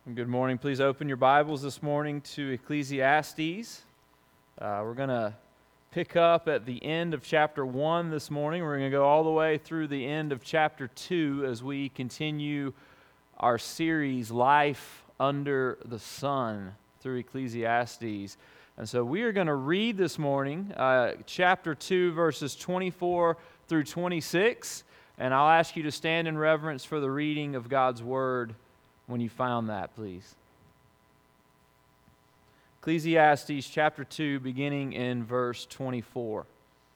Good morning. Please open your Bibles this morning to Ecclesiastes. We're going to pick up at the end of chapter 1 this morning. We're going to go all the way through the end of chapter 2 as we continue our series, Life Under the Sun, through Ecclesiastes. And so we are going to read this morning chapter 2, verses 24 through 26. And I'll ask you to stand in reverence for the reading of God's Word when you found that, please. Ecclesiastes chapter 2, beginning in verse 24.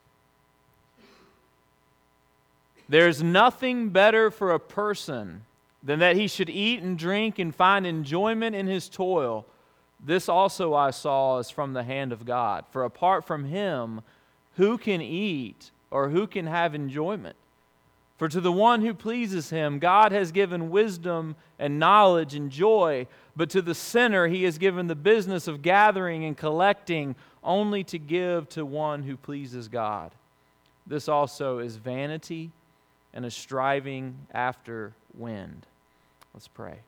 There's nothing better for a person than that he should eat and drink and find enjoyment in his toil. This also I saw is from the hand of God. For apart from Him, who can eat or who can have enjoyment? For to the one who pleases Him, God has given wisdom and knowledge and joy, but to the sinner He has given the business of gathering and collecting only to give to one who pleases God. This also is vanity and a striving after wind. Let's pray.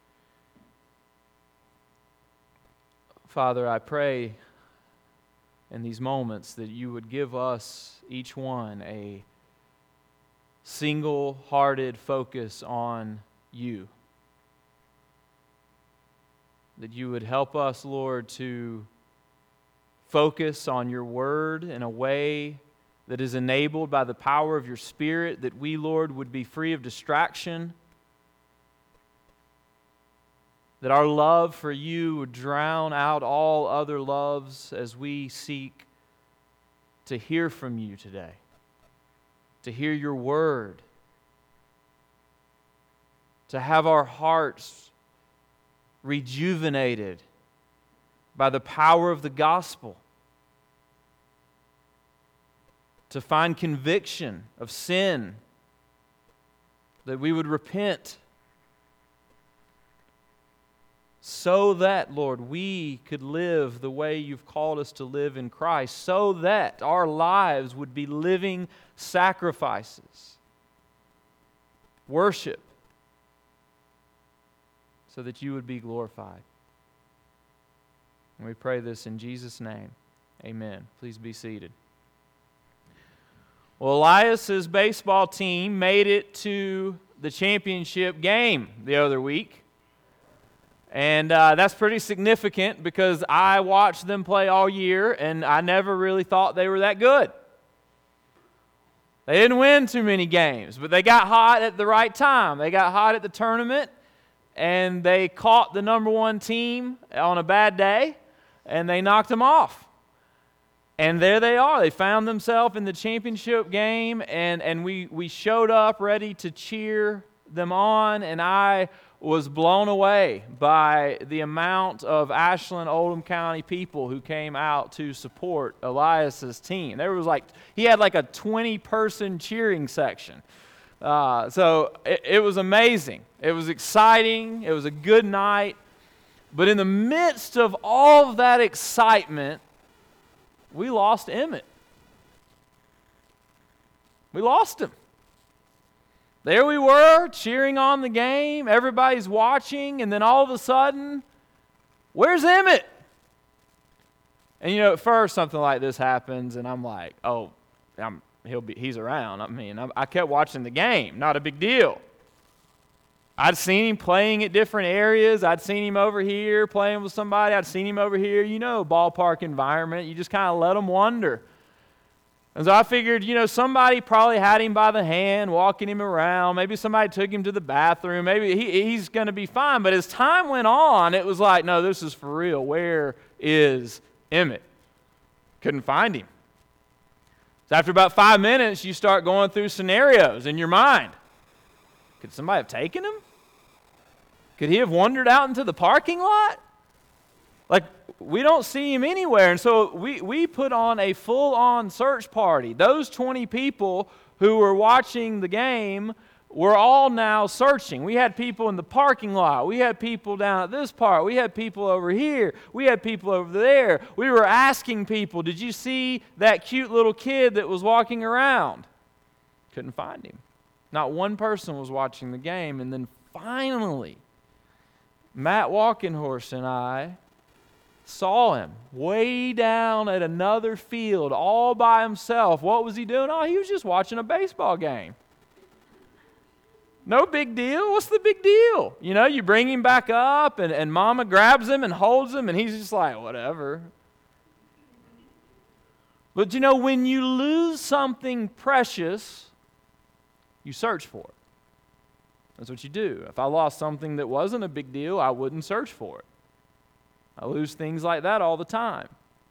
Father, I pray in these moments that You would give us, each one, a single-hearted focus on You. That You would help us, Lord, to focus on Your Word in a way that is enabled by the power of Your Spirit, that we, Lord, would be free of distraction, that our love for You would drown out all other loves as we seek to hear from You today, to hear Your Word, to have our hearts rejuvenated by the power of the gospel, to find conviction of sin, that we would repent, so that, Lord, we could live the way You've called us to live in Christ, so that our lives would be living sacrifices, worship, so that You would be glorified. And we pray this in Jesus' name. Amen. Please be seated. Well, Elias's baseball team made it to the championship game the other week. And that's pretty significant because I watched them play all year and I never really thought they were that good. They didn't win too many games, but they got hot at the right time. They got hot at the tournament and they caught the number one team on a bad day and they knocked them off. And there they are. They found themselves in the championship game and we showed up ready to cheer them on, and I was blown away by the amount of Ashland, Oldham County people who came out to support Elias's team. He had like a 20-person cheering section. So it was amazing. It was exciting. It was a good night. But in the midst of all of that excitement, we lost Emmett. We lost him. There we were, cheering on the game. Everybody's watching, and then all of a sudden, where's Emmett? And at first something like this happens, and I'm like, oh, he's around. I kept watching the game. Not a big deal. I'd seen him playing at different areas. I'd seen him over here playing with somebody. I'd seen him over here. Ballpark environment. You just kind of let them wonder. And so I figured, somebody probably had him by the hand, walking him around. Maybe somebody took him to the bathroom. Maybe he's going to be fine. But as time went on, it was like, no, this is for real. Where is Emmett? Couldn't find him. So after about 5 minutes, you start going through scenarios in your mind. Could somebody have taken him? Could he have wandered out into the parking lot? We don't see him anywhere. And so we put on a full-on search party. Those 20 people who were watching the game were all now searching. We had people in the parking lot. We had people down at this part. We had people over here. We had people over there. We were asking people, did you see that cute little kid that was walking around? Couldn't find him. Not one person was watching the game. And then finally, Matt Walkenhorst and I saw him way down at another field all by himself. What was he doing? Oh, he was just watching a baseball game. No big deal. What's the big deal? You know, you bring him back up and Mama grabs him and holds him and he's just like, whatever. But you know, when you lose something precious, you search for it. That's what you do. If I lost something that wasn't a big deal, I wouldn't search for it. I lose things like that all the time.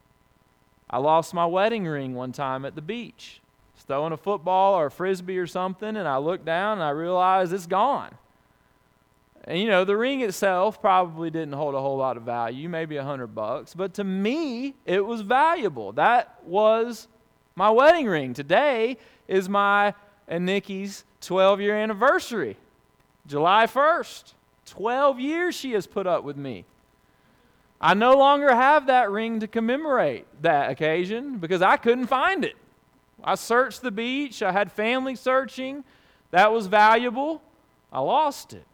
I lost my wedding ring one time at the beach. I was throwing a football or a frisbee or something, and I looked down and I realized it's gone. And you know, the ring itself probably didn't hold a whole lot of value, maybe $100, but to me, it was valuable. That was my wedding ring. Today is my and Nikki's 12-year anniversary. July 1st. 12 years she has put up with me. I no longer have that ring to commemorate that occasion because I couldn't find it. I searched the beach. I had family searching. That was valuable. I lost it.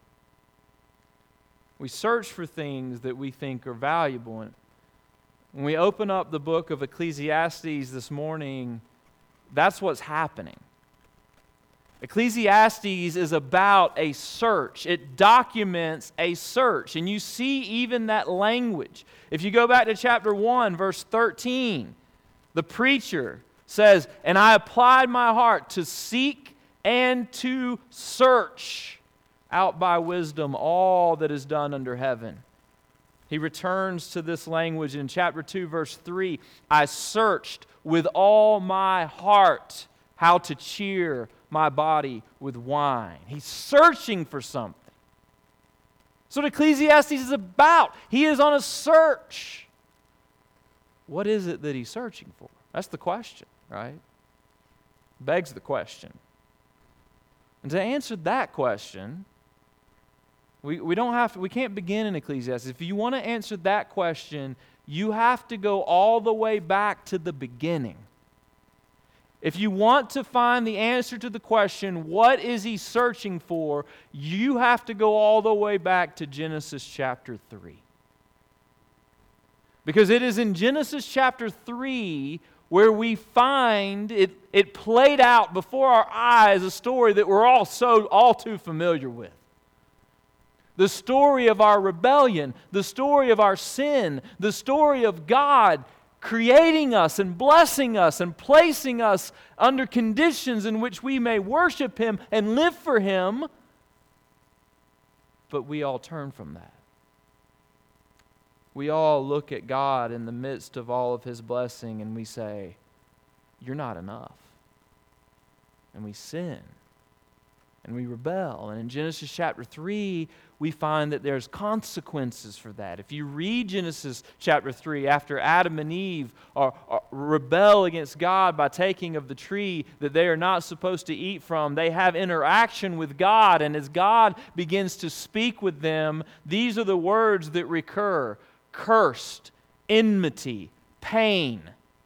We search for things that we think are valuable. And when we open up the book of Ecclesiastes this morning, that's what's happening. Ecclesiastes is about a search. It documents a search. And you see even that language. If you go back to chapter 1, verse 13, the preacher says, "And I applied my heart to seek and to search out by wisdom all that is done under heaven." He returns to this language in chapter 2, verse 3. "I searched with all my heart how to cheer my body with wine." He's searching for something. That's what Ecclesiastes is about. He is on a search. What is it that he's searching for? That's the question, right? Begs the question. And to answer that question, we can't begin in Ecclesiastes. If you want to answer that question, you have to go all the way back to the beginning. If you want to find the answer to the question, what is he searching for, you have to go all the way back to Genesis chapter 3. Because it is in Genesis chapter 3 where we find it played out before our eyes, a story that we're all too familiar with. The story of our rebellion, the story of our sin, the story of God creating us and blessing us and placing us under conditions in which we may worship Him and live for Him, but we all turn from that. We all look at God in the midst of all of His blessing and we say, "You're not enough." And we sin and we rebel. And in Genesis chapter 3, we find that there's consequences for that. If you read Genesis chapter 3, after Adam and Eve rebel against God by taking of the tree that they are not supposed to eat from, they have interaction with God, and as God begins to speak with them, these are the words that recur: cursed, enmity, pain,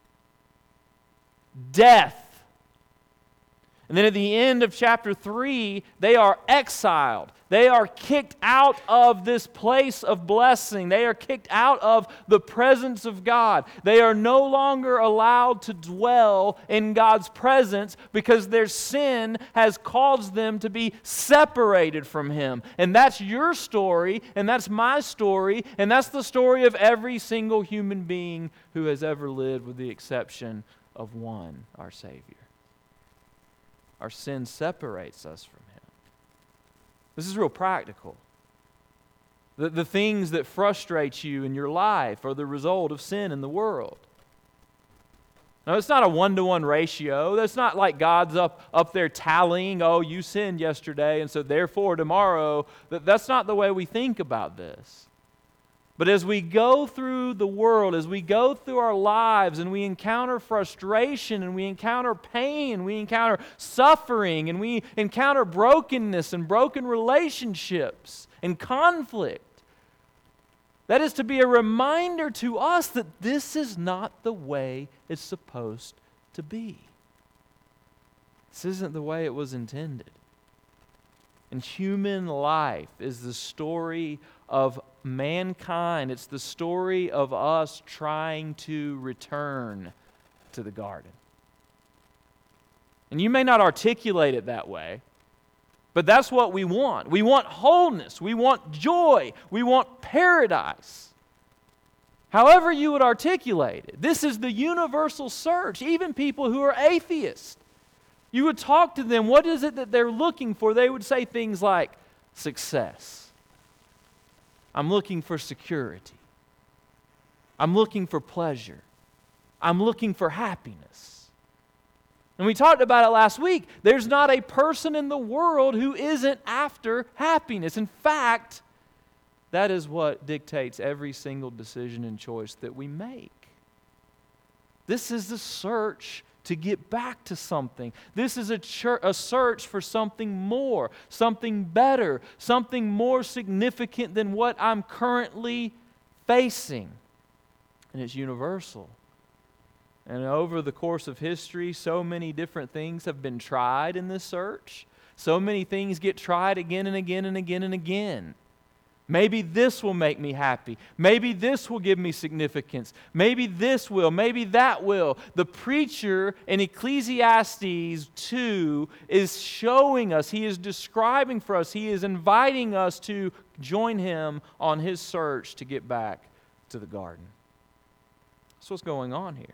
death. And then at the end of chapter 3, they are exiled. They are kicked out of this place of blessing. They are kicked out of the presence of God. They are no longer allowed to dwell in God's presence because their sin has caused them to be separated from Him. And that's your story, and that's my story, and that's the story of every single human being who has ever lived, with the exception of one, our Savior. Our sin separates us from Him. This is real practical. The things that frustrate you in your life are the result of sin in the world. Now, it's not a 1-to-1 ratio. That's not like God's up there tallying, "Oh, you sinned yesterday, and so therefore tomorrow." That's not the way we think about this. But as we go through the world, as we go through our lives and we encounter frustration and we encounter pain and we encounter suffering and we encounter brokenness and broken relationships and conflict, that is to be a reminder to us that this is not the way it's supposed to be. This isn't the way it was intended. And human life is the story of mankind. It's the story of us trying to return to the garden. And you may not articulate it that way, but that's what we want. We want wholeness. We want joy. We want paradise. However you would articulate it, this is the universal search. Even people who are atheists, you would talk to them, what is it that they're looking for? They would say things like success. I'm looking for security. I'm looking for pleasure. I'm looking for happiness. And we talked about it last week. There's not a person in the world who isn't after happiness. In fact, that is what dictates every single decision and choice that we make. This is the search to get back to something. This is a search for something more, something better, something more significant than what I'm currently facing. And it's universal. And over the course of history, so many different things have been tried in this search. So many things get tried again and again and again and again. Maybe this will make me happy. Maybe this will give me significance. Maybe this will. Maybe that will. The preacher in Ecclesiastes 2 is showing us, he is describing for us, he is inviting us to join him on his search to get back to the garden. That's what's going on here.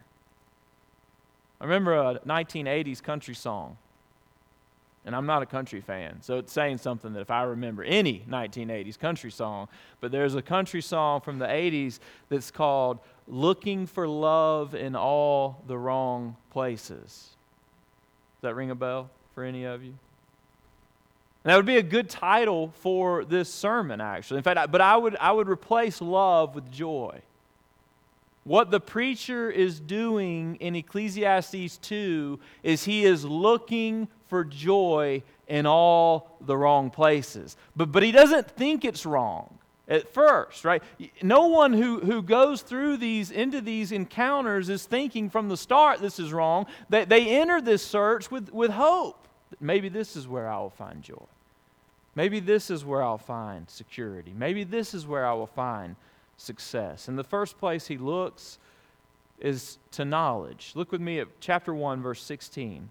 I remember a 1980s country song, and I'm not a country fan, so it's saying something that if I remember any 1980s country song, but there's a country song from the 80s that's called Looking for Love in All the Wrong Places. Does that ring a bell for any of you? And that would be a good title for this sermon, actually. In fact, but I would replace love with joy. What the preacher is doing in Ecclesiastes 2 is he is looking for joy in all the wrong places. But he doesn't think it's wrong at first, right? No one who goes through into these encounters is thinking from the start this is wrong. They enter this search with hope. Maybe this is where I will find joy. Maybe this is where I'll find security. Maybe this is where I will find success. And the first place he looks is to knowledge. Look with me at chapter 1, verse 16.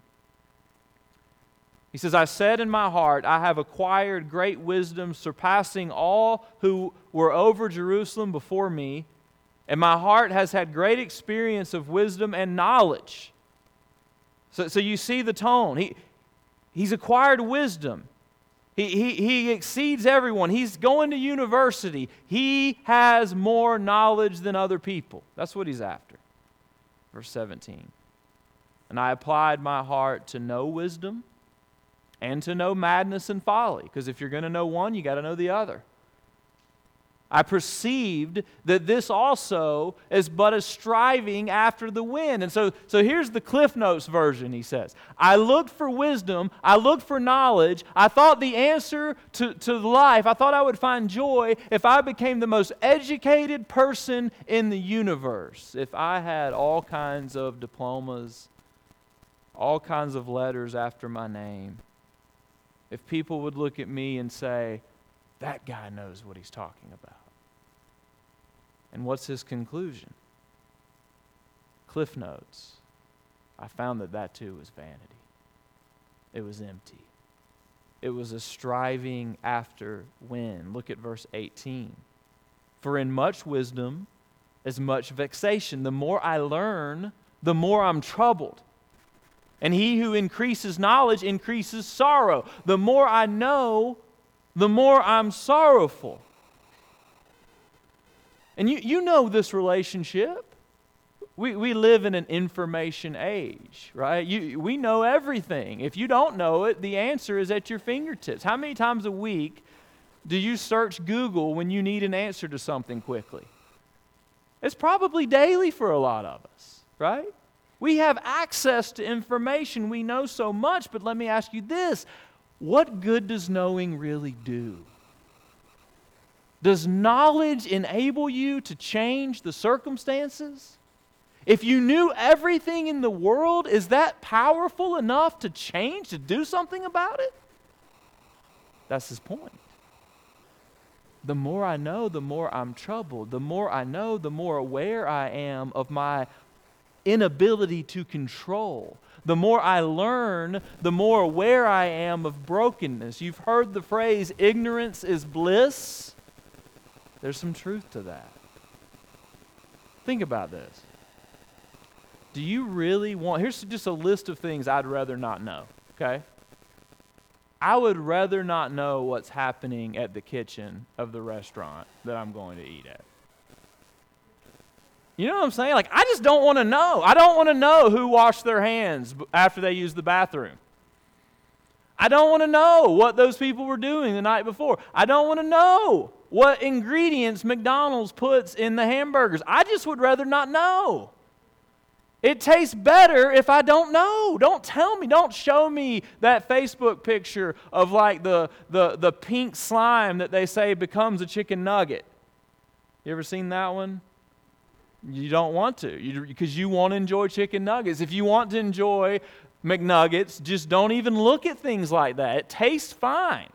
He says, I said in my heart, I have acquired great wisdom, surpassing all who were over Jerusalem before me, and my heart has had great experience of wisdom and knowledge. So you see the tone. He's acquired wisdom. He exceeds everyone. He's going to university. He has more knowledge than other people. That's what he's after. Verse 17. And I applied my heart to know wisdom and to know madness and folly. Because if you're going to know one, you got to know the other. I perceived that this also is but a striving after the wind. And so here's the Cliff Notes version, he says. I looked for wisdom. I looked for knowledge. I thought the answer to life, I thought I would find joy if I became the most educated person in the universe. If I had all kinds of diplomas, all kinds of letters after my name. If people would look at me and say, that guy knows what he's talking about. And what's his conclusion? Cliff Notes. I found that too was vanity. It was empty. It was a striving after wind. Look at verse 18. For in much wisdom is much vexation. The more I learn, the more I'm troubled. And he who increases knowledge increases sorrow. The more I know, the more I'm sorrowful. And you know this relationship. We live in an information age, right? We know everything. If you don't know it, the answer is at your fingertips. How many times a week do you search Google when you need an answer to something quickly? It's probably daily for a lot of us, right? We have access to information. We know so much, but let me ask you this. What good does knowing really do? Does knowledge enable you to change the circumstances? If you knew everything in the world, is that powerful enough to change, to do something about it? That's his point. the more I know, the more I'm troubled. The more I know, the more aware I am of my inability to control. The more I learn, the more aware I am of brokenness. You've heard the phrase, ignorance is bliss. There's some truth to that. Think about this. Do you really want, here's just a list of things I'd rather not know, okay? I would rather not know what's happening at the kitchen of the restaurant that I'm going to eat at. You know what I'm saying? Like, I just don't want to know. I don't want to know who washed their hands after they used the bathroom. I don't want to know what those people were doing the night before. I don't want to know what ingredients McDonald's puts in the hamburgers. I just would rather not know. It tastes better if I don't know. Don't tell me. Don't show me that Facebook picture of like the pink slime that they say becomes a chicken nugget. You ever seen that one? You don't want to, because you want to enjoy chicken nuggets. If you want to enjoy McNuggets, just don't even look at things like that. It tastes fine.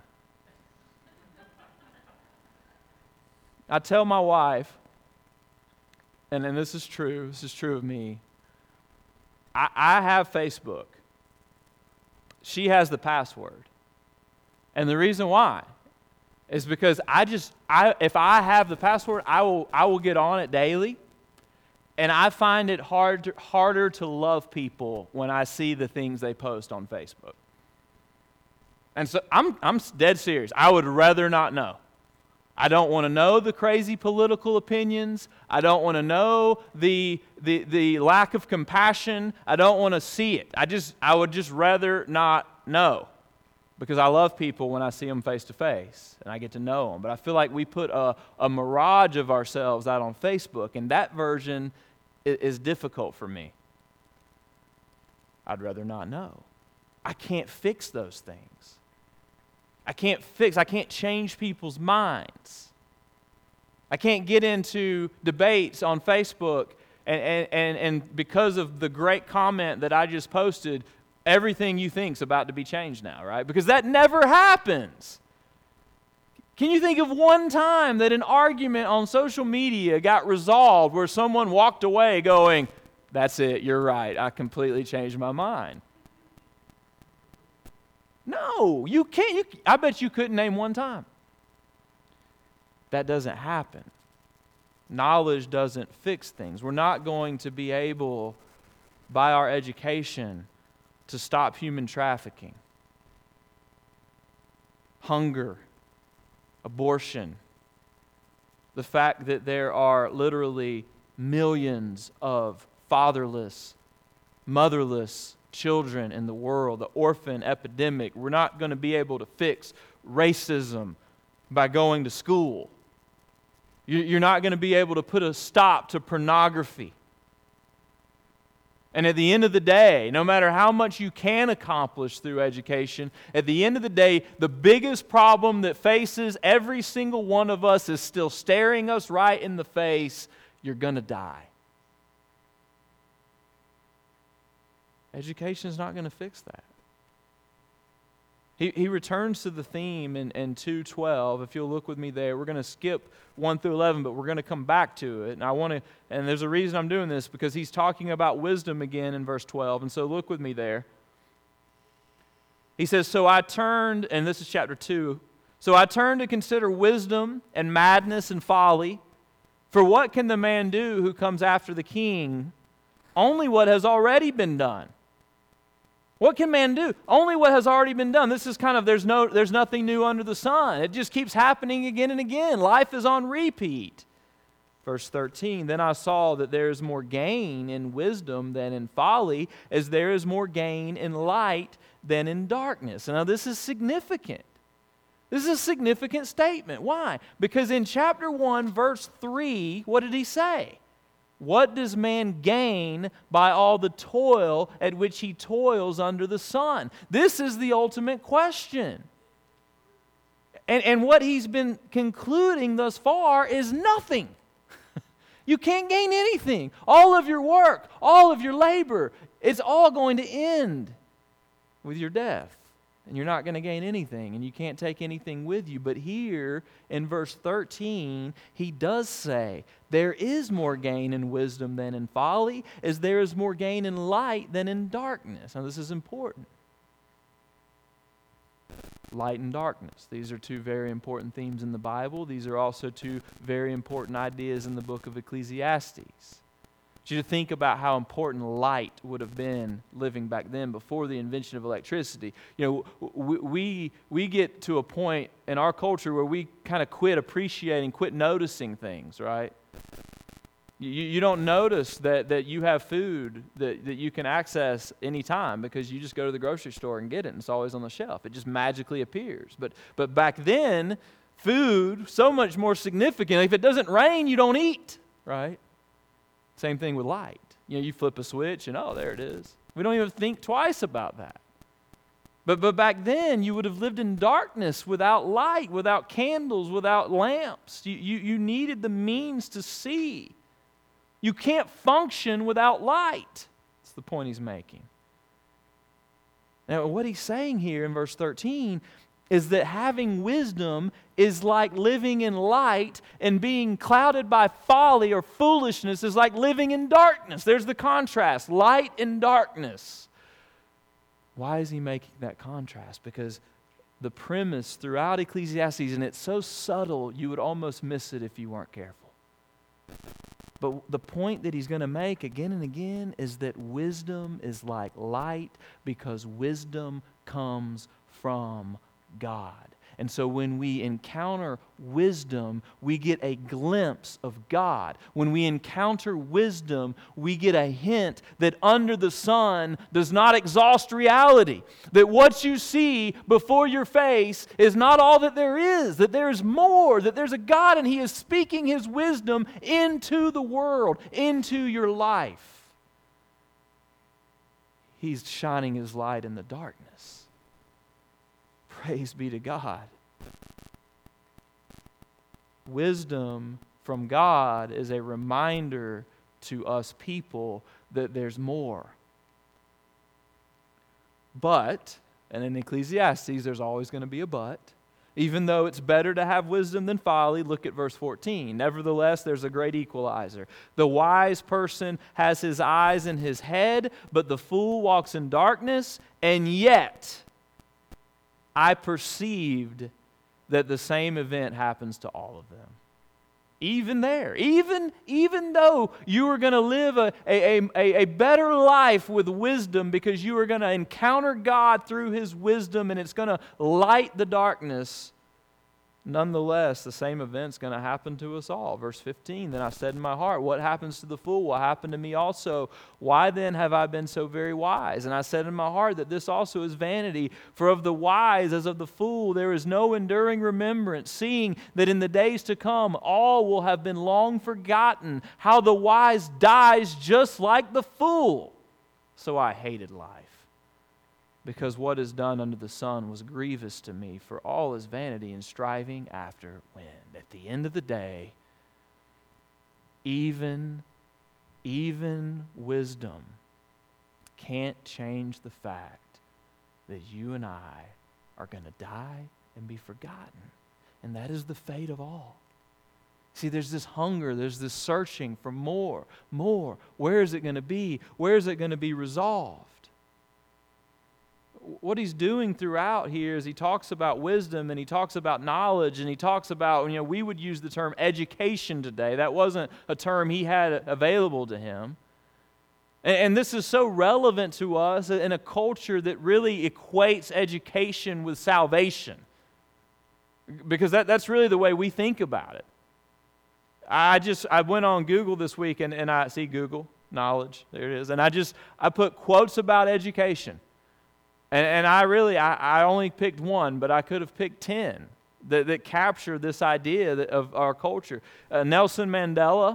I tell my wife, and this is true of me, I have Facebook. She has the password. And the reason why is because if I have the password, I will get on it daily. And I find it harder to love people when I see the things they post on Facebook. And so I'm dead serious. I would rather not know. I don't want to know the crazy political opinions. I don't want to know the lack of compassion. I don't want to see it. I would just rather not know, because I love people when I see them face to face and I get to know them. But I feel like we put a mirage of ourselves out on Facebook, and that version is difficult for me. I'd rather not know. I can't fix those things. I can't change people's minds. I can't get into debates on Facebook and because of the great comment that I just posted, everything you think's about to be changed now, right? Because that never happens. Can you think of one time that an argument on social media got resolved where someone walked away going, "That's it, you're right, I completely changed my mind"? No, you can't. I bet you couldn't name one time. That doesn't happen. Knowledge doesn't fix things. We're not going to be able, by our education, to stop human trafficking, hunger, abortion, the fact that there are literally millions of fatherless, motherless children in the world, the orphan epidemic. We're not going to be able to fix racism by going to school. You're not going to be able to put a stop to pornography. And at the end of the day, no matter how much you can accomplish through education, at the end of the day, the biggest problem that faces every single one of us is still staring us right in the face. You're going to die. Education is not going to fix that. He returns to the theme in 2:12. If you'll look with me there, we're going to skip 1 through 11, but we're going to come back to it. And there's a reason I'm doing this, because he's talking about wisdom again in verse 12. And so look with me there. He says, "So I turned," and this is chapter 2, "So I turned to consider wisdom and madness and folly. For what can the man do who comes after the king? Only what has already been done." What can man do? Only what has already been done. This is kind of, there's nothing new under the sun. It just keeps happening again and again. Life is on repeat. Verse 13, "Then I saw that there is more gain in wisdom than in folly, as there is more gain in light than in darkness." Now this is significant. This is a significant statement. Why? Because in chapter 1, verse 3, what did he say? What does man gain by all the toil at which he toils under the sun? This is the ultimate question. And what he's been concluding thus far is nothing. You can't gain anything. All of your work, all of your labor, it's all going to end with your death. and you're not going to gain anything, and you can't take anything with you. But here in verse 13, he does say, there is more gain in wisdom than in folly, as there is more gain in light than in darkness. Now, this is important. Light and darkness. These are two very important themes in the Bible. These are also two very important ideas in the book of Ecclesiastes. I want you to think about how important light would have been living back then before the invention of electricity. You know, we get to a point in our culture where we kind of quit appreciating, quit noticing things, right? You don't notice that you have food that you can access anytime because you just go to the grocery store and get it, and it's always on the shelf. It just magically appears. But back then, food, so much more significant. If it doesn't rain, you don't eat, right? Same thing with light. You know, you flip a switch and there it is. We don't even think twice about that. But back then, you would have lived in darkness without light, without candles, without lamps. You needed the means to see. You can't function without light. That's the point he's making. Now, what he's saying here in verse 13 is that having wisdom is like living in light, and being clouded by folly or foolishness is like living in darkness. There's the contrast, light and darkness. Why is he making that contrast? Because the premise throughout Ecclesiastes, and it's so subtle you would almost miss it if you weren't careful. But the point that he's going to make again and again is that wisdom is like light because wisdom comes from God. And so when we encounter wisdom, we get a glimpse of God. When we encounter wisdom, we get a hint that under the sun does not exhaust reality. That what you see before your face is not all that there is, that there is more, that there's a God and He is speaking His wisdom into the world, into your life. He's shining His light in the darkness. Praise be to God. Wisdom from God is a reminder to us people that there's more. But, and in Ecclesiastes there's always going to be a but, even though it's better to have wisdom than folly, look at verse 14. Nevertheless, there's a great equalizer. The wise person has his eyes in his head, but the fool walks in darkness, and yet I perceived that the same event happens to all of them. Even there, even though you are going to live a better life with wisdom because you are going to encounter God through His wisdom and it's going to light the darkness, nonetheless, the same event's going to happen to us all. Verse 15, then I said in my heart, what happens to the fool will happen to me also. Why then have I been so very wise? And I said in my heart that this also is vanity. For of the wise as of the fool there is no enduring remembrance, seeing that in the days to come all will have been long forgotten. How the wise dies just like the fool. So I hated life, because what is done under the sun was grievous to me, for all is vanity and striving after wind. At the end of the day, even wisdom can't change the fact that you and I are going to die and be forgotten. And that is the fate of all. See, there's this hunger, there's this searching for more. Where is it going to be? Where is it going to be resolved? What he's doing throughout here is he talks about wisdom and he talks about knowledge and he talks about, we would use the term education today. That wasn't a term he had available to him. And this is so relevant to us in a culture that really equates education with salvation. Because that's really the way we think about it. I went on Google this week and I see Google, knowledge, there it is. And I put quotes about education. And I only picked one, but I could have picked 10 that capture this idea of our culture. Nelson Mandela,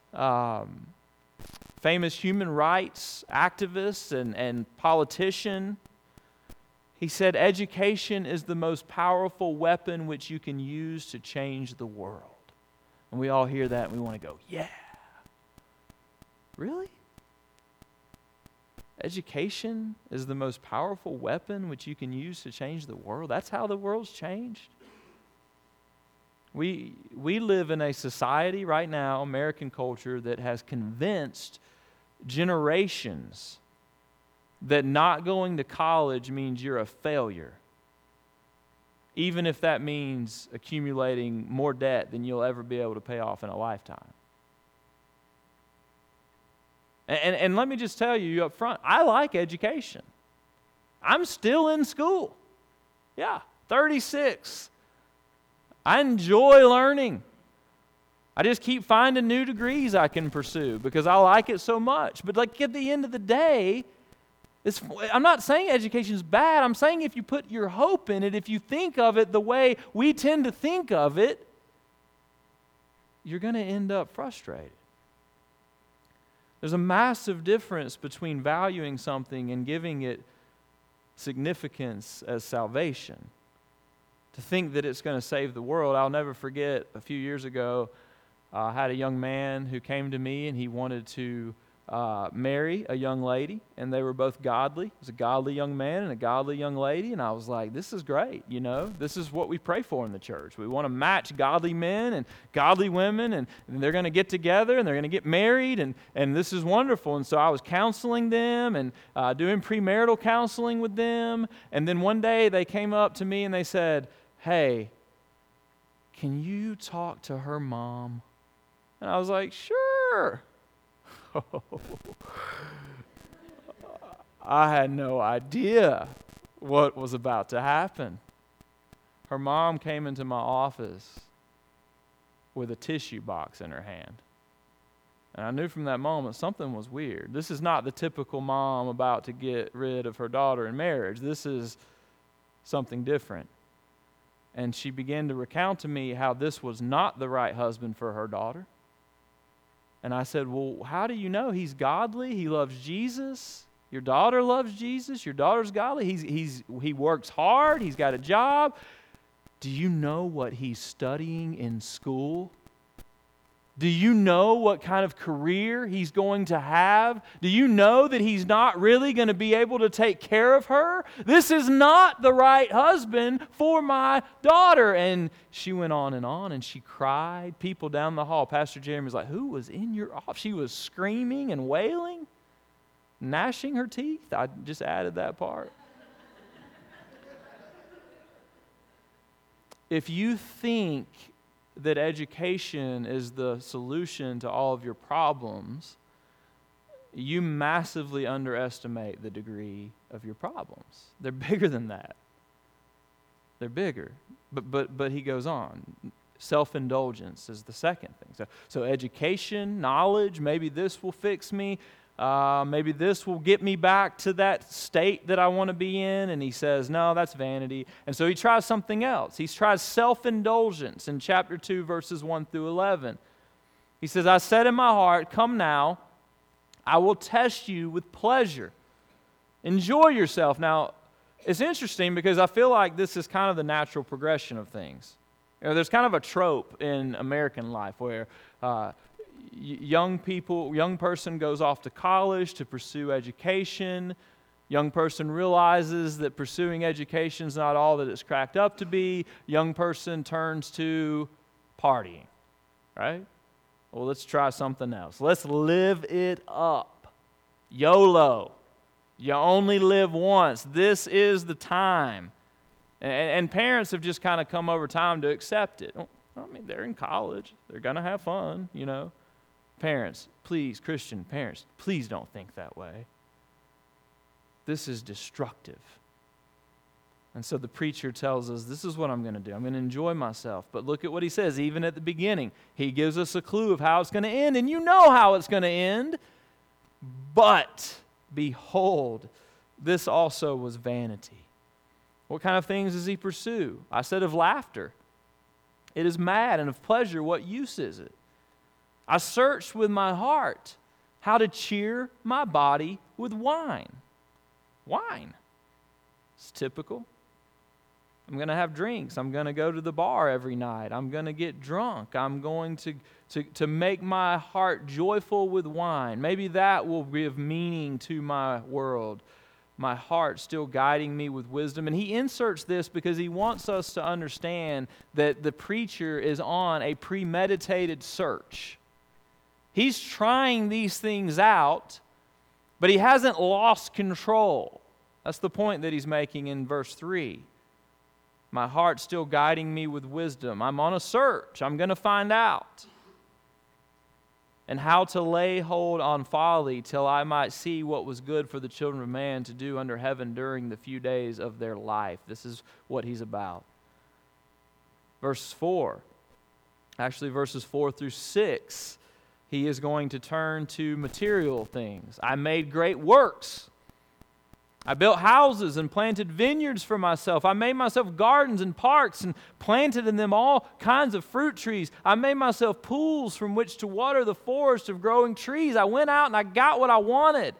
famous human rights activist and politician, he said, education is the most powerful weapon which you can use to change the world. And we all hear that and we want to go, yeah. Really? education is the most powerful weapon which you can use to change the world. That's how the world's changed. We live in a society right now, American culture, that has convinced generations that not going to college means you're a failure, even if that means accumulating more debt than you'll ever be able to pay off in a lifetime. And let me just tell you up front, I like education. I'm still in school. Yeah, 36. I enjoy learning. I just keep finding new degrees I can pursue because I like it so much. But like at the end of the day, I'm not saying education is bad. I'm saying if you put your hope in it, if you think of it the way we tend to think of it, you're going to end up frustrated. There's a massive difference between valuing something and giving it significance as salvation. To think that it's going to save the world. I'll never forget a few years ago, I had a young man who came to me and he wanted to marry a young lady, and they were both godly. It was a godly young man and a godly young lady, and I was like, this is great, you know. This is what we pray for in the church. We want to match godly men and godly women, and they're going to get together and they're going to get married, and this is wonderful. And so I was counseling them and doing premarital counseling with them, and then one day they came up to me and they said, hey, can you talk to her mom? And I was like, sure. I had no idea what was about to happen. Her mom came into my office with a tissue box in her hand. And I knew from that moment something was weird. This is not the typical mom about to get rid of her daughter in marriage. This is something different. And she began to recount to me how this was not the right husband for her daughter. And I said, well, how do you know? He's godly. He loves Jesus. Your daughter loves Jesus. Your daughter's godly. He works hard. He's got a job. Do you know what he's studying in school? Do you know what kind of career he's going to have? Do you know that he's not really going to be able to take care of her? This is not the right husband for my daughter. And she went on and she cried. People down the hall, Pastor Jeremy was like, who was in your office? She was screaming and wailing, gnashing her teeth. I just added that part. If you think that education is the solution to all of your problems, you massively underestimate the degree of your problems. They're bigger than that. They're bigger. But he goes on. Self-indulgence is the second thing. So education, knowledge, maybe this will fix me. Maybe this will get me back to that state that I want to be in. And he says, no, that's vanity. And so he tries something else. He tries self-indulgence in chapter 2, verses 1 through 11. He says, I said in my heart, come now, I will test you with pleasure. Enjoy yourself. Now, it's interesting because I feel like this is kind of the natural progression of things. You know, there's kind of a trope in American life where young person goes off to college to pursue education. Young person realizes that pursuing education is not all that it's cracked up to be. Young person turns to partying, right? Well, let's try something else. Let's live it up. YOLO. You only live once. This is the time. And parents have just kind of come over time to accept it. I mean, they're in college. They're going to have fun, you know. Parents, please, Christian parents, please don't think that way. This is destructive. And so the preacher tells us, this is what I'm going to do. I'm going to enjoy myself. But look at what he says, even at the beginning. He gives us a clue of how it's going to end, and you know how it's going to end. But, behold, this also was vanity. What kind of things does he pursue? I said of laughter. It is mad, and of pleasure, what use is it? I searched with my heart how to cheer my body with wine. Wine. It's typical. I'm going to have drinks. I'm going to go to the bar every night. I'm going to get drunk. I'm going to make my heart joyful with wine. Maybe that will give meaning to my world. My heart still guiding me with wisdom. And he inserts this because he wants us to understand that the preacher is on a premeditated search. He's trying these things out, but he hasn't lost control. That's the point that he's making in verse 3. My heart's still guiding me with wisdom. I'm on a search. I'm going to find out. And how to lay hold on folly till I might see what was good for the children of man to do under heaven during the few days of their life. This is what he's about. Verse 4, actually verses 4 through 6, he is going to turn to material things. I made great works. I built houses and planted vineyards for myself. I made myself gardens and parks and planted in them all kinds of fruit trees. I made myself pools from which to water the forest of growing trees. I went out and I got what I wanted.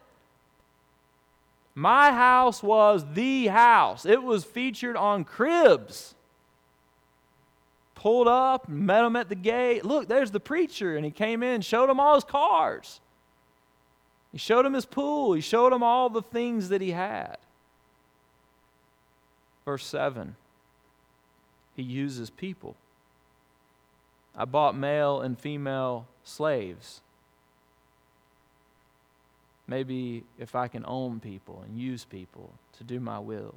My house was the house. It was featured on cribs. Pulled up, met him at the gate. Look, there's the preacher. And he came in, showed him all his cars. He showed him his pool. He showed him all the things that he had. Verse 7, he uses people. I bought male and female slaves. Maybe if I can own people and use people to do my will.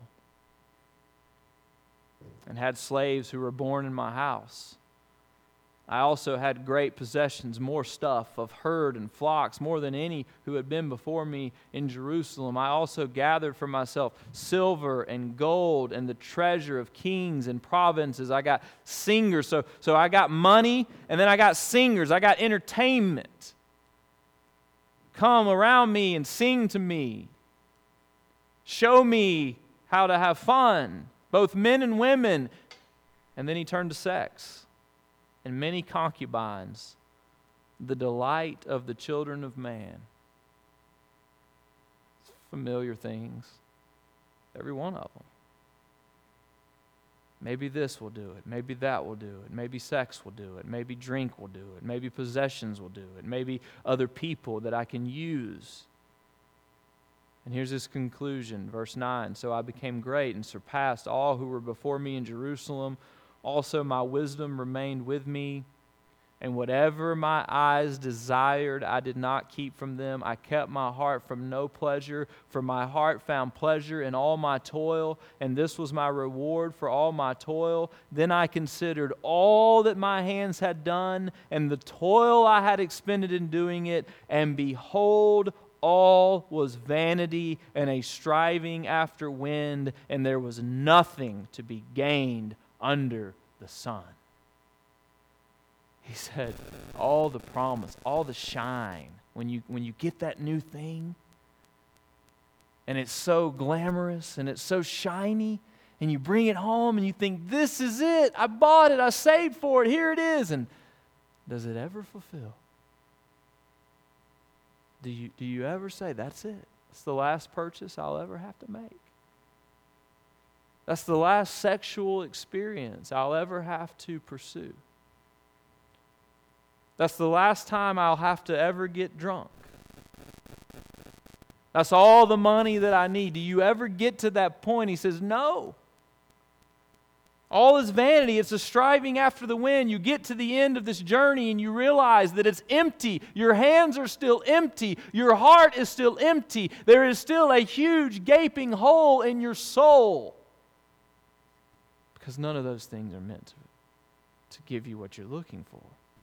And had slaves who were born in my house. I also had great possessions, more stuff of herd and flocks, more than any who had been before me in Jerusalem. I also gathered for myself silver and gold and the treasure of kings and provinces. I got singers, so I got money, and then I got singers. I got entertainment. Come around me and sing to me. Show me how to have fun, both men and women. And then he turned to sex. And many concubines, the delight of the children of man. Familiar things, every one of them. Maybe this will do it. Maybe that will do it. Maybe sex will do it. Maybe drink will do it. Maybe possessions will do it. Maybe other people that I can use. And here's his conclusion, verse 9. So I became great and surpassed all who were before me in Jerusalem. Also my wisdom remained with me, and whatever my eyes desired I did not keep from them. I kept my heart from no pleasure, for my heart found pleasure in all my toil, and this was my reward for all my toil. Then I considered all that my hands had done, and the toil I had expended in doing it, and behold, all was vanity and a striving after wind, and there was nothing to be gained under the sun. He said, all the promise, all the shine, when you get that new thing, and it's so glamorous and it's so shiny, and you bring it home and you think, this is it, I bought it, I saved for it, here it is, and does it ever fulfill? Do you ever say, that's it? It's the last purchase I'll ever have to make? That's the last sexual experience I'll ever have to pursue. That's the last time I'll have to ever get drunk. That's all the money that I need. Do you ever get to that point? He says, no. All is vanity. It's a striving after the wind. You get to the end of this journey and you realize that it's empty. Your hands are still empty. Your heart is still empty. There is still a huge gaping hole in your soul. Because none of those things are meant to give you what you're looking for.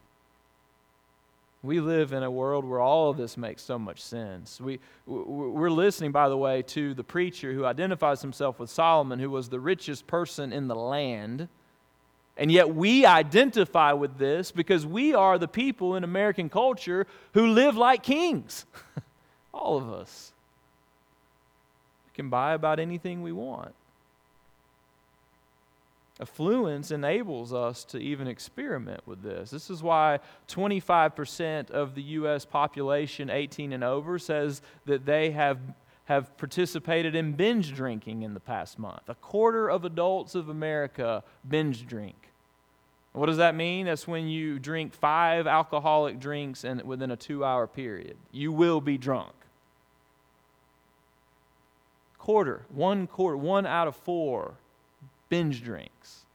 We live in a world where all of this makes so much sense. We're listening, by the way, to the preacher who identifies himself with Solomon, who was the richest person in the land. And yet we identify with this because we are the people in American culture who live like kings. All of us. We can buy about anything we want. Affluence enables us to even experiment with this. This is why 25% of the U.S. population 18 and over says that they have have participated in binge drinking in the past month. 1/4 of adults of America binge drink. What does that mean? That's when you drink 5 alcoholic drinks within a 2-hour period. You will be drunk. 1 out of 4 binge drinks.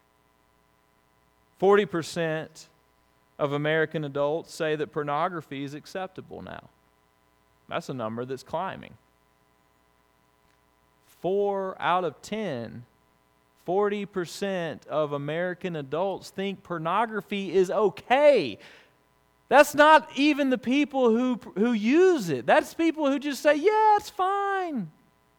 40% of American adults say that pornography is acceptable now. That's a number that's climbing. 4 out of 10, 40% of American adults think pornography is okay. That's not even the people who use it. That's people who just say, yeah, it's fine.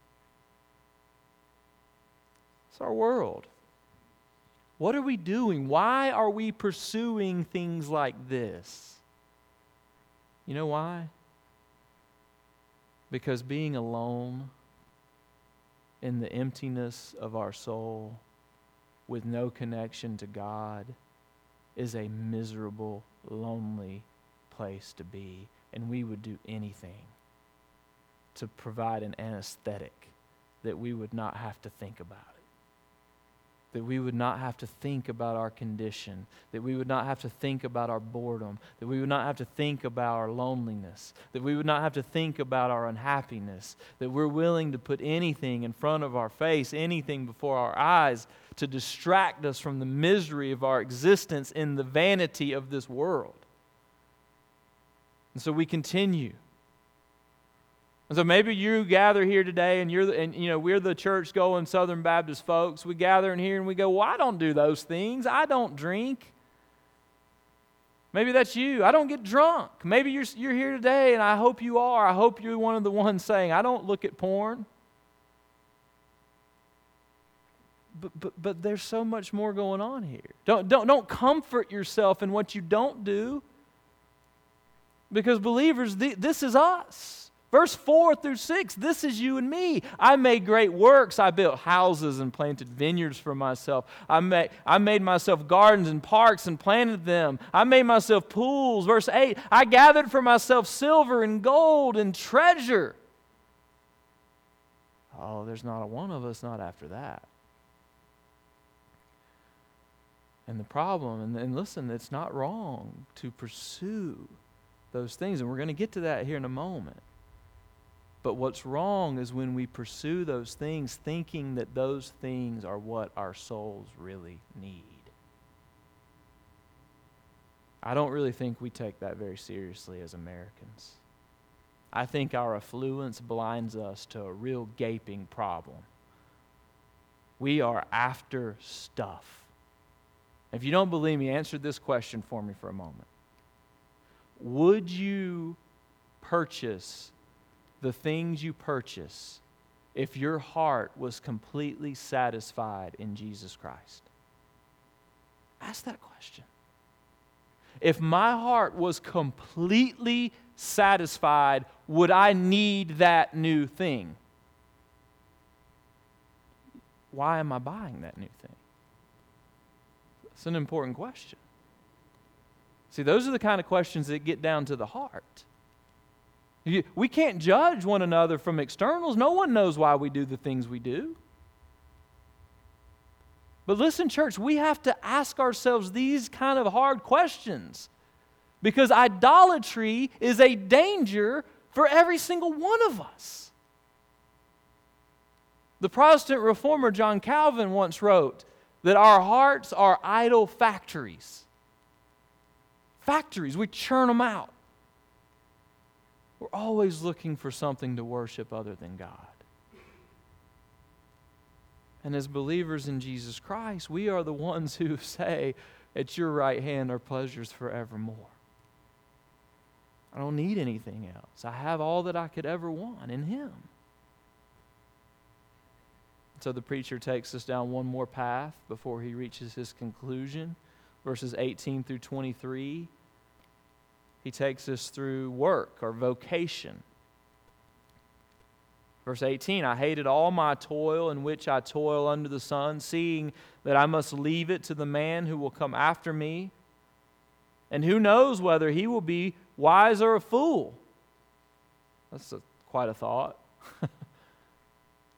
It's our world. What are we doing? Why are we pursuing things like this? You know why? Because being alone in the emptiness of our soul with no connection to God is a miserable, lonely place to be. And we would do anything to provide an anesthetic that we would not have to think about it. That we would not have to think about our condition, that we would not have to think about our boredom, that we would not have to think about our loneliness, that we would not have to think about our unhappiness, that we're willing to put anything in front of our face, anything before our eyes to distract us from the misery of our existence in the vanity of this world. And so we continue. And so maybe you gather here today and we're the church-going Southern Baptist folks. We gather in here and we go, well, I don't do those things. I don't drink. Maybe that's you. I don't get drunk. Maybe you're here today, and I hope you are. I hope you're one of the ones saying, I don't look at porn. But there's so much more going on here. Don't comfort yourself in what you don't do. Because believers, this is us. Verse 4 through 6, this is you and me. I made great works. I built houses and planted vineyards for myself. I made myself gardens and parks and planted them. I made myself pools. Verse 8, I gathered for myself silver and gold and treasure. Oh, there's not a one of us not after that. And the problem, and listen, it's not wrong to pursue those things. And we're going to get to that here in a moment. But what's wrong is when we pursue those things thinking that those things are what our souls really need. I don't really think we take that very seriously as Americans. I think our affluence blinds us to a real gaping problem. We are after stuff. If you don't believe me, answer this question for me for a moment. Would you purchase the things you purchase if your heart was completely satisfied in Jesus Christ? Ask that question. If my heart was completely satisfied, would I need that new thing? Why am I buying that new thing? It's an important question. See, those are the kind of questions that get down to the heart. We can't judge one another from externals. No one knows why we do the things we do. But listen, church, we have to ask ourselves these kind of hard questions, because idolatry is a danger for every single one of us. The Protestant reformer John Calvin once wrote that our hearts are idol factories. Factories, we churn them out. We're always looking for something to worship other than God. And as believers in Jesus Christ, we are the ones who say, at your right hand are pleasures forevermore. I don't need anything else. I have all that I could ever want in Him. So the preacher takes us down one more path before he reaches his conclusion. Verses 18 through 23. He takes us through work or vocation. Verse 18, I hated all my toil in which I toil under the sun, seeing that I must leave it to the man who will come after me. And who knows whether he will be wise or a fool? That's quite a thought.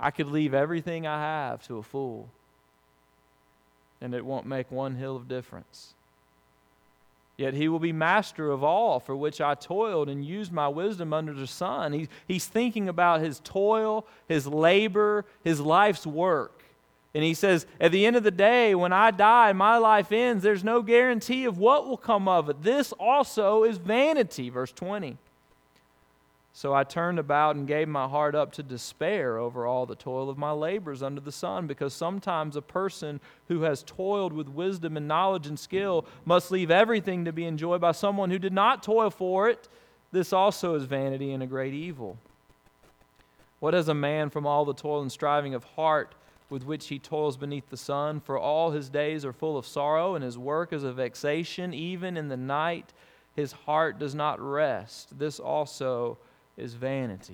I could leave everything I have to a fool, and it won't make one hill of difference. Yet he will be master of all for which I toiled and used my wisdom under the sun. He's thinking about his toil, his labor, his life's work. And he says, at the end of the day, when I die, my life ends, there's no guarantee of what will come of it. This also is vanity, verse 20. So I turned about and gave my heart up to despair over all the toil of my labors under the sun, because sometimes a person who has toiled with wisdom and knowledge and skill must leave everything to be enjoyed by someone who did not toil for it. This also is vanity and a great evil. What has a man from all the toil and striving of heart with which he toils beneath the sun? For all his days are full of sorrow, and his work is a vexation. Even in the night his heart does not rest. This also is vanity.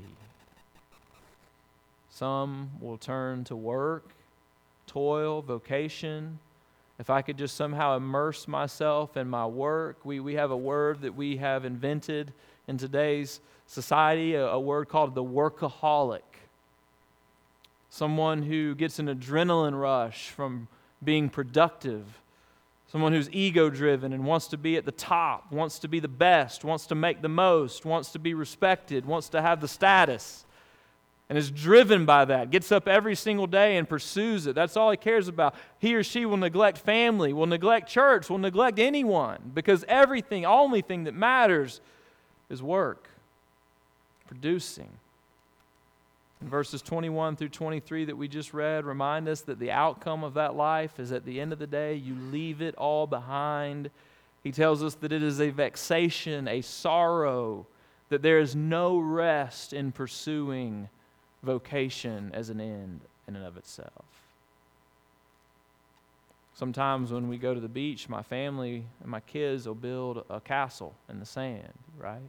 Some will turn to work, toil, vocation. If I could just somehow immerse myself in my work. We have a word that we have invented in today's society, a word called the workaholic. Someone who gets an adrenaline rush from being productive. Someone who's ego-driven and wants to be at the top, wants to be the best, wants to make the most, wants to be respected, wants to have the status, and is driven by that, gets up every single day and pursues it. That's all he cares about. He or she will neglect family, will neglect church, will neglect anyone, because everything, only thing that matters is work, producing. And verses 21 through 23 that we just read remind us that the outcome of that life is at the end of the day, you leave it all behind. He tells us that it is a vexation, a sorrow, that there is no rest in pursuing vocation as an end in and of itself. Sometimes when we go to the beach, my family and my kids will build a castle in the sand, right?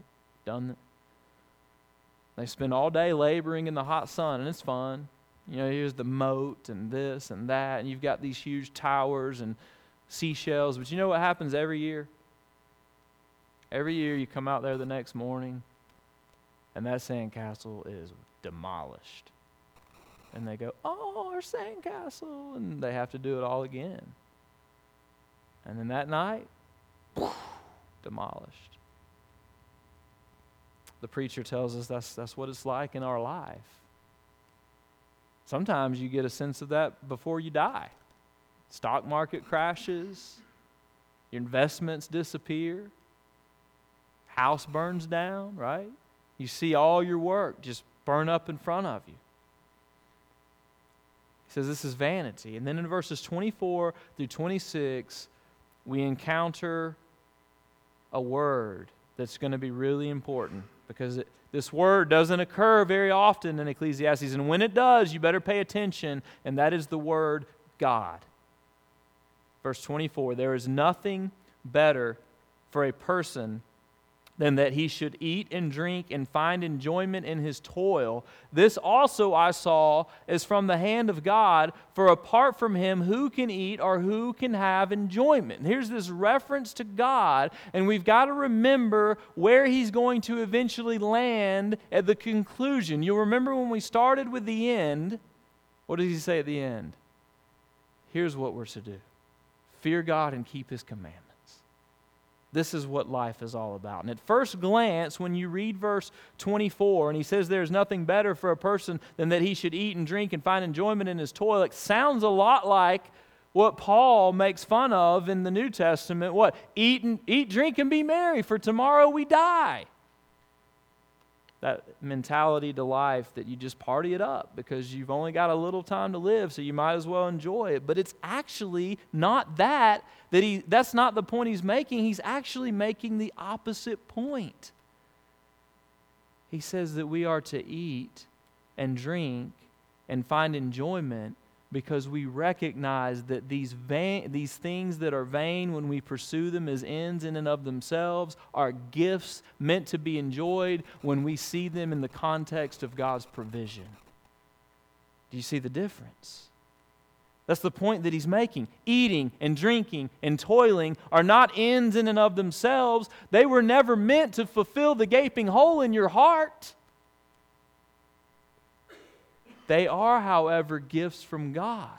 They spend all day laboring in the hot sun, and it's fun. You know, here's the moat and this and that, and you've got these huge towers and seashells. But you know what happens every year? Every year you come out there the next morning, and that sandcastle is demolished. And they go, oh, our sandcastle, and they have to do it all again. And then that night, demolished. The preacher tells us that's what it's like in our life. Sometimes you get a sense of that before you die. Stock market crashes, your investments disappear, house burns down, right? You see all your work just burn up in front of you. He says this is vanity. And then in verses 24 through 26, we encounter a word that's going to be really important, because this word doesn't occur very often in Ecclesiastes. And when it does, you better pay attention, and that is the word God. Verse 24, there is nothing better for a person than that he should eat and drink and find enjoyment in his toil. This also I saw is from the hand of God, for apart from him, who can eat or who can have enjoyment? And here's this reference to God, and we've got to remember where he's going to eventually land at the conclusion. You'll remember when we started with the end, what does he say at the end? Here's what we're to do. Fear God and keep his commandments. This is what life is all about. And at first glance, when you read verse 24, and he says there's nothing better for a person than that he should eat and drink and find enjoyment in his toil, it sounds a lot like what Paul makes fun of in the New Testament. What? Eat, drink, and be merry, for tomorrow we die. That mentality to life that you just party it up because you've only got a little time to live, so you might as well enjoy it. But it's actually not that's not the point he's making. He's actually making the opposite point. He says that we are to eat and drink and find enjoyment because we recognize that these things that are vain, when we pursue them as ends in and of themselves, are gifts meant to be enjoyed when we see them in the context of God's provision. Do you see the difference? That's the point that he's making. Eating and drinking and toiling are not ends in and of themselves. They were never meant to fulfill the gaping hole in your heart. They are, however, gifts from God.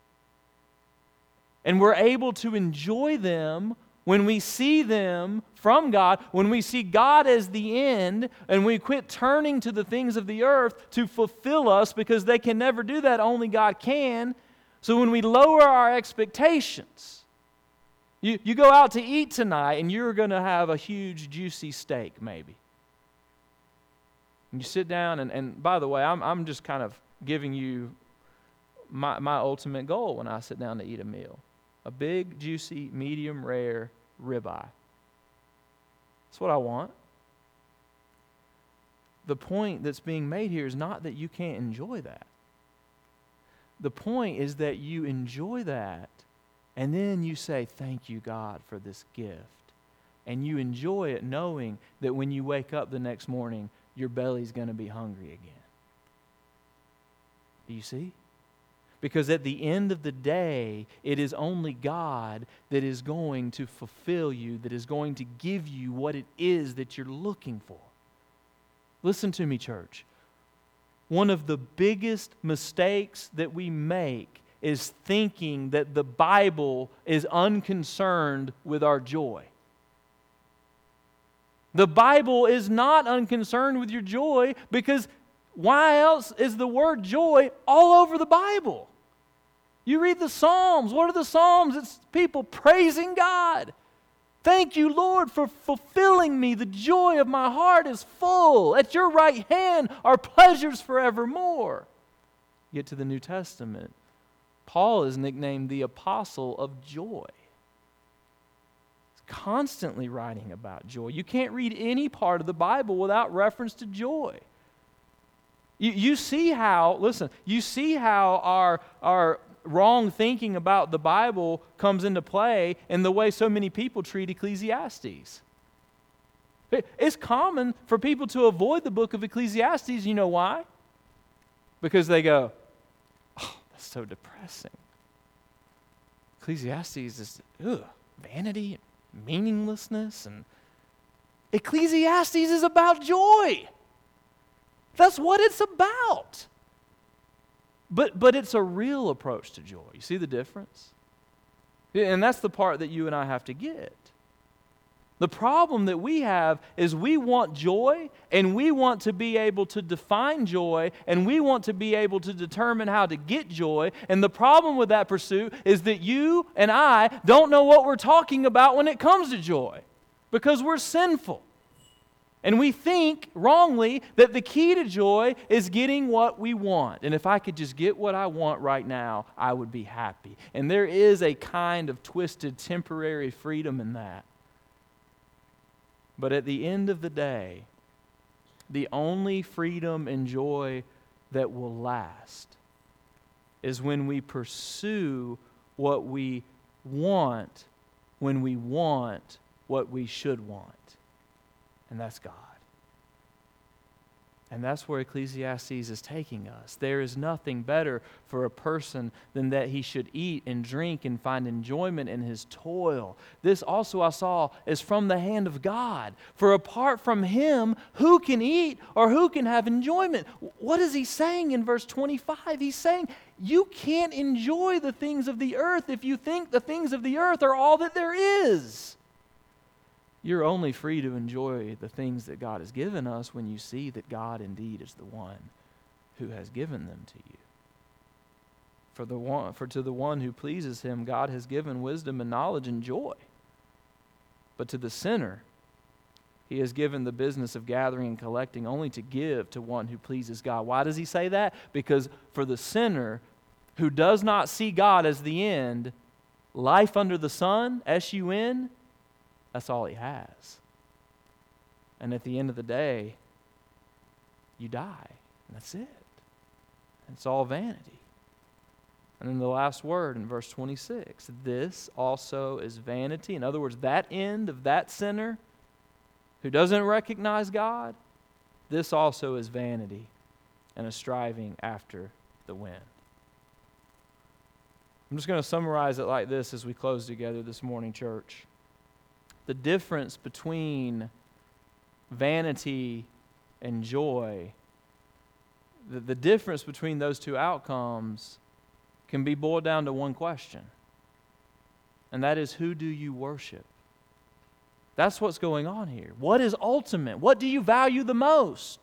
And we're able to enjoy them when we see them from God, when we see God as the end, and we quit turning to the things of the earth to fulfill us, because they can never do that, only God can. So when we lower our expectations, you go out to eat tonight and you're going to have a huge juicy steak maybe. And you sit down and by the way, I'm just kind of giving you my ultimate goal when I sit down to eat a meal. A big, juicy, medium rare ribeye. That's what I want. The point that's being made here is not that you can't enjoy that. The point is that you enjoy that, and then you say, thank you, God, for this gift. And you enjoy it knowing that when you wake up the next morning, your belly's going to be hungry again. Do you see? Because at the end of the day, it is only God that is going to fulfill you, that is going to give you what it is that you're looking for. Listen to me, church. One of the biggest mistakes that we make is thinking that the Bible is unconcerned with our joy. The Bible is not unconcerned with your joy, because why else is the word joy all over the Bible? You read the Psalms. What are the Psalms? It's people praising God. Thank you, Lord, for fulfilling me. The joy of my heart is full. At your right hand are pleasures forevermore. Get to the New Testament. Paul is nicknamed the apostle of joy. He's constantly writing about joy. You can't read any part of the Bible without reference to joy. You see how, listen, you see how our wrong thinking about the Bible comes into play in the way so many people treat Ecclesiastes. It's common for people to avoid the book of Ecclesiastes. You know why? Because they go, oh, that's so depressing. Ecclesiastes is vanity and meaninglessness. And Ecclesiastes is about joy. That's what it's about. But it's a real approach to joy. You see the difference? And that's the part that you and I have to get. The problem that we have is we want joy, and we want to be able to define joy, and we want to be able to determine how to get joy. And the problem with that pursuit is that you and I don't know what we're talking about when it comes to joy, because we're sinful. And we think wrongly that the key to joy is getting what we want. And if I could just get what I want right now, I would be happy. And there is a kind of twisted temporary freedom in that. But at the end of the day, the only freedom and joy that will last is when we pursue what we want, when we want what we should want. And that's God. And that's where Ecclesiastes is taking us. There is nothing better for a person than that he should eat and drink and find enjoyment in his toil. This also I saw is from the hand of God. For apart from him, who can eat or who can have enjoyment? What is he saying in verse 25? He's saying, you can't enjoy the things of the earth if you think the things of the earth are all that there is. You're only free to enjoy the things that God has given us when you see that God indeed is the one who has given them to you. For to the one who pleases him, God has given wisdom and knowledge and joy. But to the sinner, he has given the business of gathering and collecting only to give to one who pleases God. Why does he say that? Because for the sinner who does not see God as the end, life under the sun, S-U-N, that's all he has. And at the end of the day, you die. And that's it. It's all vanity. And then the last word in verse 26, this also is vanity. In other words, that end of that sinner who doesn't recognize God, this also is vanity and a striving after the wind. I'm just going to summarize it like this as we close together this morning, church. The difference between vanity and joy the difference between those two outcomes can be boiled down to one question. And that is, who do you worship? That's what's going on here. What is ultimate? What do you value the most?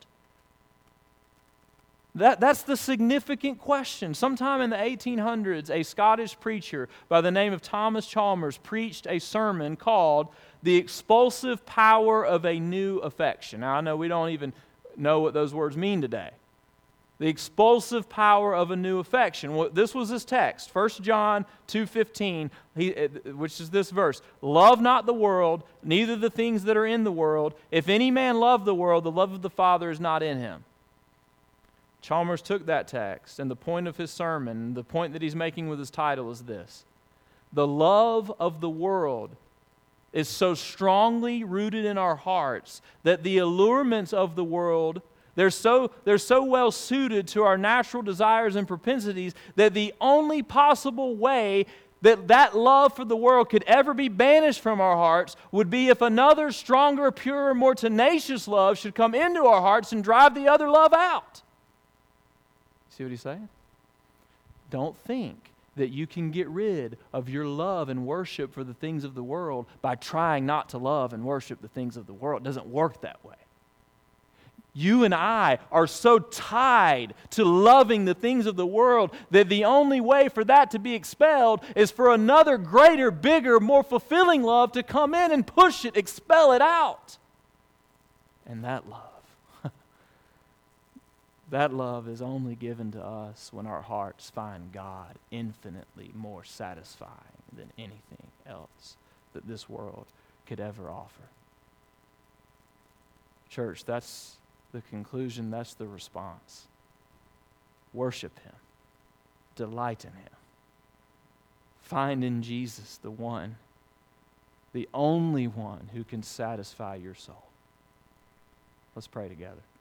That's the significant question. Sometime in the 1800s, a Scottish preacher by the name of Thomas Chalmers preached a sermon called The Expulsive Power of a New Affection. Now, I know we don't even know what those words mean today. The expulsive power of a new affection. This was his text, 1 John 2:15, which is this verse. Love not the world, neither the things that are in the world. If any man love the world, the love of the Father is not in him. Chalmers took that text, and the point of his sermon, the point that he's making with his title is this. The love of the world is so strongly rooted in our hearts that the allurements of the world, they're so well suited to our natural desires and propensities that the only possible way that love for the world could ever be banished from our hearts would be if another stronger, purer, more tenacious love should come into our hearts and drive the other love out. See what he's saying? Don't think that you can get rid of your love and worship for the things of the world by trying not to love and worship the things of the world. It doesn't work that way. You and I are so tied to loving the things of the world that the only way for that to be expelled is for another greater, bigger, more fulfilling love to come in and push it, expel it out. And that love is only given to us when our hearts find God infinitely more satisfying than anything else that this world could ever offer. Church, that's the conclusion, that's the response. Worship Him. Delight in Him. Find in Jesus the one, the only one who can satisfy your soul. Let's pray together.